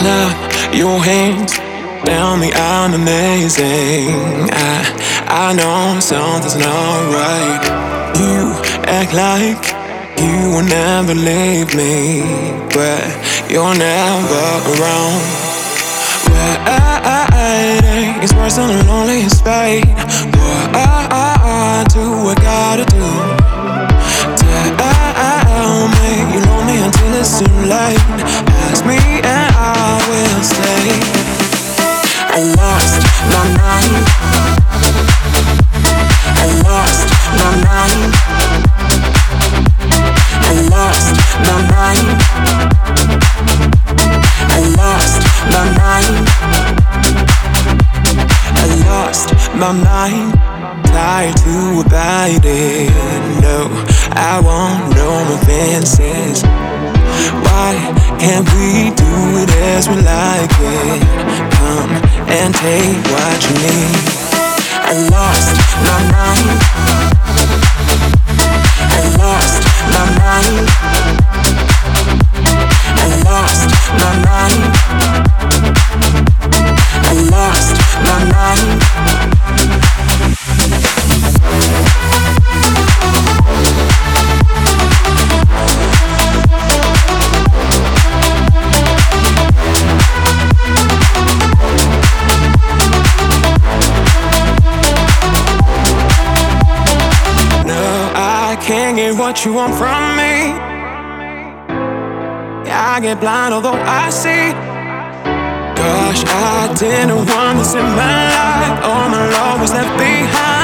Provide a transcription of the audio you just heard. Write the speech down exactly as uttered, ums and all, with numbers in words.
clap your hands, tell me I'm amazing. I, I know something's not right. You act like you will never leave me, but you're never around. Why, it's worse than a lonely spade. What do I gotta do? Tell me you know me until it's too late. Ask me and I will stay. I lost my mind. I lost my mind. I lost my mind. I lost my mind. I lost my mind. Tired to abide it. No, I want no more fences. Why can't we do it as we like it? Come and take what you need. I lost my mind. I lost my mind. I lost my mind. I lost my mind. Can't get what you want from me. Yeah, I get blind although I see. Gosh, I didn't want this in my life. All my love was left behind.